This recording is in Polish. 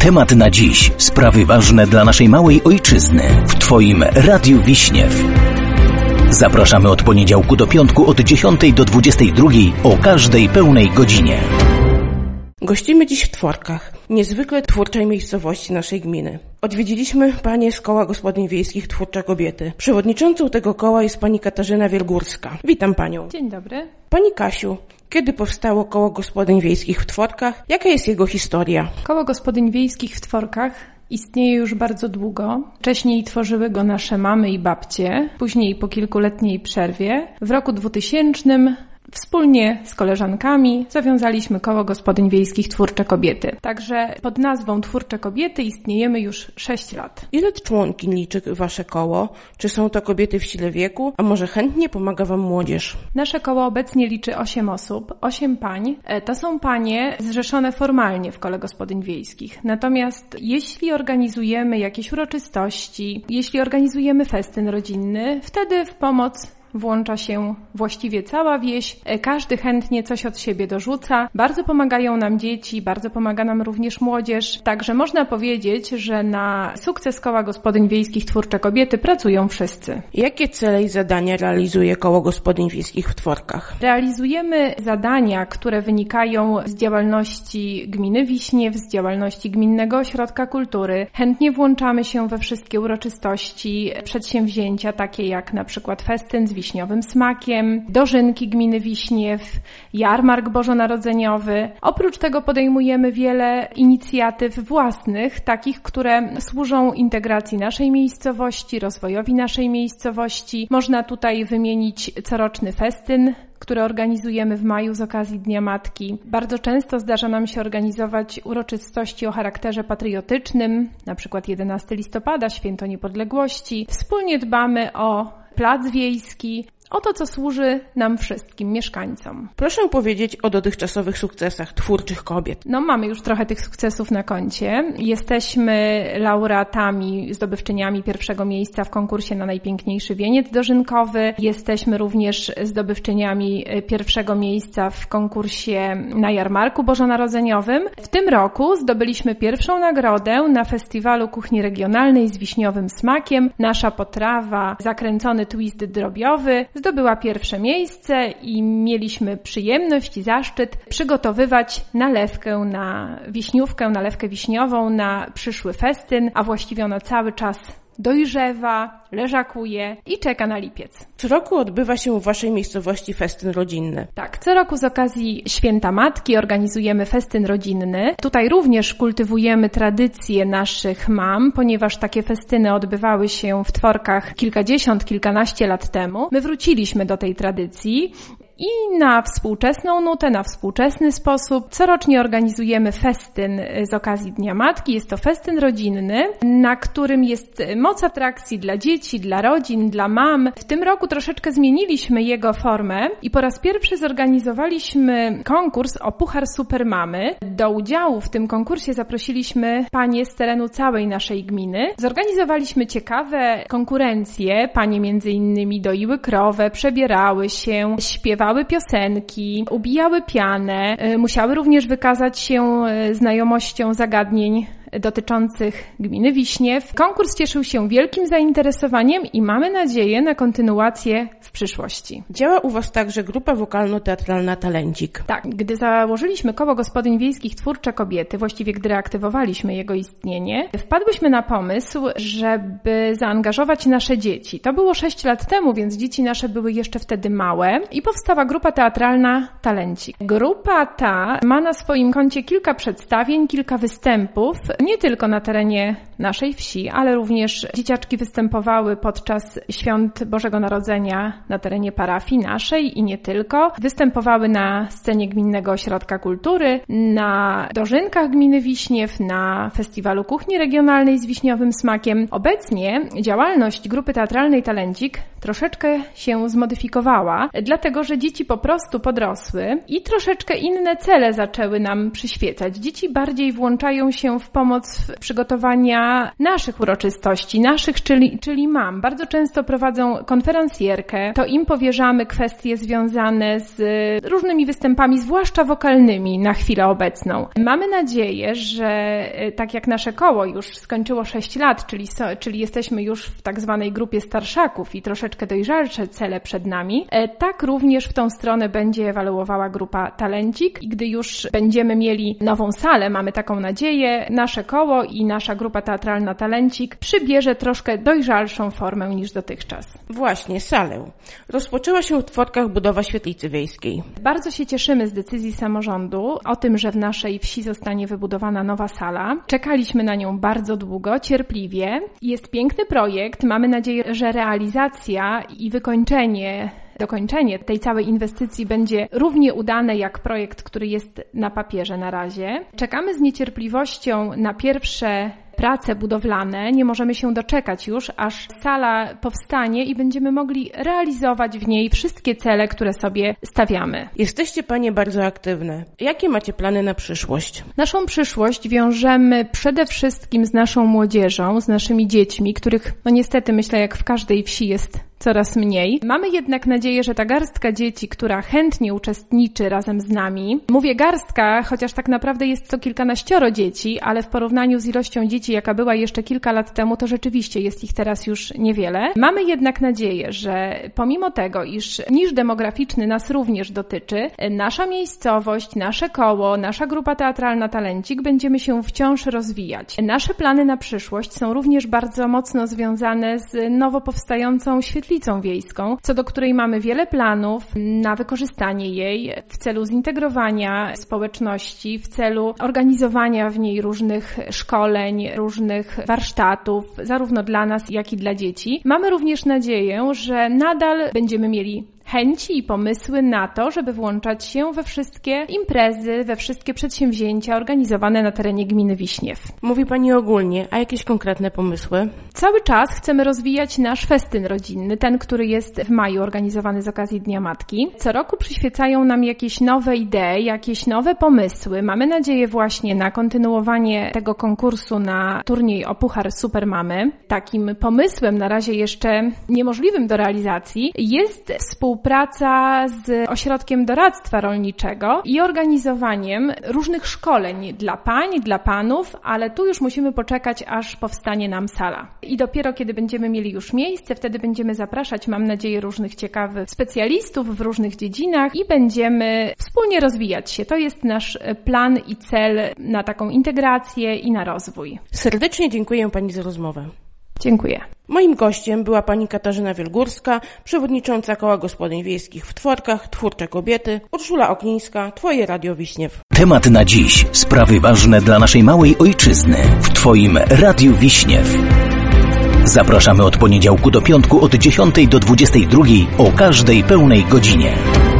Temat na dziś. Sprawy ważne dla naszej małej ojczyzny. W Twoim Radiu Wiśniew. Zapraszamy od poniedziałku do piątku od 10 do 22 o każdej pełnej godzinie. Gościmy dziś w Tworkach, niezwykle twórczej miejscowości naszej gminy. Odwiedziliśmy panie z Koła Gospodyń Wiejskich Twórcze Kobiety. Przewodniczącą tego koła jest pani Katarzyna Wielgórska. Witam panią. Dzień dobry. Pani Kasiu, kiedy powstało Koło Gospodyń Wiejskich w Tworkach? Jaka jest jego historia? Koło Gospodyń Wiejskich w Tworkach istnieje już bardzo długo. Wcześniej tworzyły go nasze mamy i babcie, później po kilkuletniej przerwie. W roku 2000 wspólnie z koleżankami zawiązaliśmy Koło Gospodyń Wiejskich Twórcze Kobiety. Także pod nazwą Twórcze Kobiety istniejemy już 6 lat. Ile członkiń liczy wasze koło? Czy są to kobiety w sile wieku? A może chętnie pomaga wam młodzież? Nasze koło obecnie liczy 8 osób, 8 pań. To są panie zrzeszone formalnie w Kole Gospodyń Wiejskich. Natomiast jeśli organizujemy jakieś uroczystości, jeśli organizujemy festyn rodzinny, wtedy w pomoc włącza się właściwie cała wieś, każdy chętnie coś od siebie dorzuca. Bardzo pomagają nam dzieci, bardzo pomaga nam również młodzież. Także można powiedzieć, że na sukces Koła Gospodyń Wiejskich Twórcze Kobiety pracują wszyscy. Jakie cele i zadania realizuje Koło Gospodyń Wiejskich w Tworkach? Realizujemy zadania, które wynikają z działalności gminy Wiśniew, z działalności Gminnego Ośrodka Kultury. Chętnie włączamy się we wszystkie uroczystości, przedsięwzięcia, takie jak na przykład festyn z wiśniowym smakiem, dożynki gminy Wiśniew, jarmark bożonarodzeniowy. Oprócz tego podejmujemy wiele inicjatyw własnych, takich, które służą integracji naszej miejscowości, rozwojowi naszej miejscowości. Można tutaj wymienić coroczny festyn, który organizujemy w maju z okazji Dnia Matki. Bardzo często zdarza nam się organizować uroczystości o charakterze patriotycznym, na przykład 11 listopada, Święto Niepodległości. Wspólnie dbamy o plac wiejski, o to, co służy nam wszystkim, mieszkańcom. Proszę powiedzieć o dotychczasowych sukcesach twórczych kobiet. Mamy już trochę tych sukcesów na koncie. Jesteśmy laureatami, zdobywczyniami pierwszego miejsca w konkursie na najpiękniejszy wieniec dożynkowy. Jesteśmy również zdobywczyniami pierwszego miejsca w konkursie na jarmarku bożonarodzeniowym. W tym roku zdobyliśmy pierwszą nagrodę na Festiwalu Kuchni Regionalnej z wiśniowym smakiem. Nasza potrawa, zakręcony twist drobiowy, zdobyła pierwsze miejsce i mieliśmy przyjemność i zaszczyt przygotowywać nalewkę na wiśniówkę, nalewkę wiśniową na przyszły festyn, a właściwie ona cały czas dojrzewa, leżakuje i czeka na lipiec. Co roku odbywa się w waszej miejscowości festyn rodzinny. Tak, co roku z okazji Święta Matki organizujemy festyn rodzinny. Tutaj również kultywujemy tradycje naszych mam, ponieważ takie festyny odbywały się w Tworkach kilkadziesiąt, kilkanaście lat temu. My wróciliśmy do tej tradycji i na współczesną nutę, na współczesny sposób corocznie organizujemy festyn z okazji Dnia Matki. Jest to festyn rodzinny, na którym jest moc atrakcji dla dzieci, dla rodzin, dla mam. W tym roku troszeczkę zmieniliśmy jego formę i po raz pierwszy zorganizowaliśmy konkurs o Puchar Supermamy. Do udziału w tym konkursie zaprosiliśmy panie z terenu całej naszej gminy. Zorganizowaliśmy ciekawe konkurencje. Panie między innymi doiły krowę, przebierały się, śpiewały piosenki, ubijały pianę, musiały również wykazać się znajomością zagadnień dotyczących gminy Wiśniew. Konkurs cieszył się wielkim zainteresowaniem i mamy nadzieję na kontynuację w przyszłości. Działa u was także grupa wokalno-teatralna Talencik. Tak, gdy założyliśmy Koło Gospodyń Wiejskich Twórcze Kobiety, właściwie gdy reaktywowaliśmy jego istnienie, wpadłyśmy na pomysł, żeby zaangażować nasze dzieci. To było 6 lat temu, więc dzieci nasze były jeszcze wtedy małe i powstała grupa teatralna Talencik. Grupa ta ma na swoim koncie kilka przedstawień, kilka występów, nie tylko na terenie naszej wsi, ale również dzieciaczki występowały podczas świąt Bożego Narodzenia na terenie parafii naszej i nie tylko. Występowały na scenie Gminnego Ośrodka Kultury, na dożynkach gminy Wiśniew, na Festiwalu Kuchni Regionalnej z wiśniowym smakiem. Obecnie działalność grupy teatralnej Talencik troszeczkę się zmodyfikowała, dlatego że dzieci po prostu podrosły i troszeczkę inne cele zaczęły nam przyświecać. Dzieci bardziej włączają się w pomoc przygotowania naszych uroczystości, czyli mam. Bardzo często prowadzą konferencjerkę, to im powierzamy kwestie związane z różnymi występami, zwłaszcza wokalnymi na chwilę obecną. Mamy nadzieję, że tak jak nasze koło już skończyło 6 lat, czyli jesteśmy już w tak zwanej grupie starszaków i troszeczkę dojrzalsze cele przed nami, tak również w tą stronę będzie ewaluowała grupa Talencik i gdy już będziemy mieli nową salę, mamy taką nadzieję, nasze koło i nasza grupa teatralna Talencik przybierze troszkę dojrzalszą formę niż dotychczas. Właśnie, salę. Rozpoczęła się w Tworkach budowa świetlicy wiejskiej. Bardzo się cieszymy z decyzji samorządu o tym, że w naszej wsi zostanie wybudowana nowa sala. Czekaliśmy na nią bardzo długo, cierpliwie. Jest piękny projekt. Mamy nadzieję, że realizacja i dokończenie tej całej inwestycji będzie równie udane jak projekt, który jest na papierze na razie. Czekamy z niecierpliwością na pierwsze prace budowlane. Nie możemy się doczekać już, aż sala powstanie i będziemy mogli realizować w niej wszystkie cele, które sobie stawiamy. Jesteście Panie bardzo aktywne. Jakie macie plany na przyszłość? Naszą przyszłość wiążemy przede wszystkim z naszą młodzieżą, z naszymi dziećmi, których niestety myślę jak w każdej wsi jest coraz mniej. Mamy jednak nadzieję, że ta garstka dzieci, która chętnie uczestniczy razem z nami, mówię garstka, chociaż tak naprawdę jest to kilkanaścioro dzieci, ale w porównaniu z ilością dzieci, jaka była jeszcze kilka lat temu, to rzeczywiście jest ich teraz już niewiele. Mamy jednak nadzieję, że pomimo tego, iż niż demograficzny nas również dotyczy, nasza miejscowość, nasze koło, nasza grupa teatralna Talencik będziemy się wciąż rozwijać. Nasze plany na przyszłość są również bardzo mocno związane z nowo powstającą świetlicą wiejską, co do której mamy wiele planów na wykorzystanie jej w celu zintegrowania społeczności, w celu organizowania w niej różnych szkoleń, różnych warsztatów, zarówno dla nas, jak i dla dzieci. Mamy również nadzieję, że nadal będziemy mieli chęci i pomysły na to, żeby włączać się we wszystkie imprezy, we wszystkie przedsięwzięcia organizowane na terenie gminy Wiśniew. Mówi Pani ogólnie, a jakieś konkretne pomysły? Cały czas chcemy rozwijać nasz festyn rodzinny, ten, który jest w maju organizowany z okazji Dnia Matki. Co roku przyświecają nam jakieś nowe idee, jakieś nowe pomysły. Mamy nadzieję właśnie na kontynuowanie tego konkursu na turniej o Puchar Supermamy. Takim pomysłem, na razie jeszcze niemożliwym do realizacji, jest współpraca z Ośrodkiem Doradztwa Rolniczego i organizowaniem różnych szkoleń dla pań, dla panów, ale tu już musimy poczekać, aż powstanie nam sala. I dopiero kiedy będziemy mieli już miejsce, wtedy będziemy zapraszać, mam nadzieję, różnych ciekawych specjalistów w różnych dziedzinach i będziemy wspólnie rozwijać się. To jest nasz plan i cel na taką integrację i na rozwój. Serdecznie dziękuję Pani za rozmowę. Dziękuję. Moim gościem była Pani Katarzyna Wielgórska, przewodnicząca Koła Gospodyń Wiejskich w Tworkach, Twórcze Kobiety, Urszula Oknińska, Twoje Radio Wiśniew. Temat na dziś. Sprawy ważne dla naszej małej ojczyzny. W Twoim Radiu Wiśniew. Zapraszamy od poniedziałku do piątku od 10 do 22 o każdej pełnej godzinie.